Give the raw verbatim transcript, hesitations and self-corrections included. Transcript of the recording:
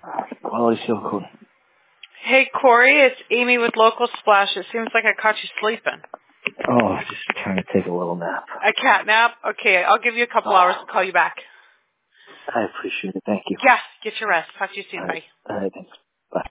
Quality Seal Code. Hey, Corey, it's Amy with Local Splash. It seems like I caught you sleeping. Oh, just trying to take a little nap. A cat nap? Okay, I'll give you a couple oh. hours to call you back. I appreciate it. Thank you. Yeah, get your rest. Talk to you soon. All right. Bye. All right, thanks.